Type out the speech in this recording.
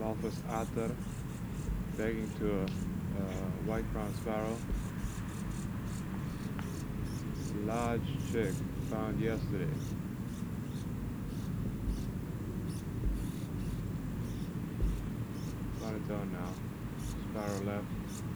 Northwest otter begging to a white crowned sparrow. Large chick found yesterday. On its own now. Sparrow left.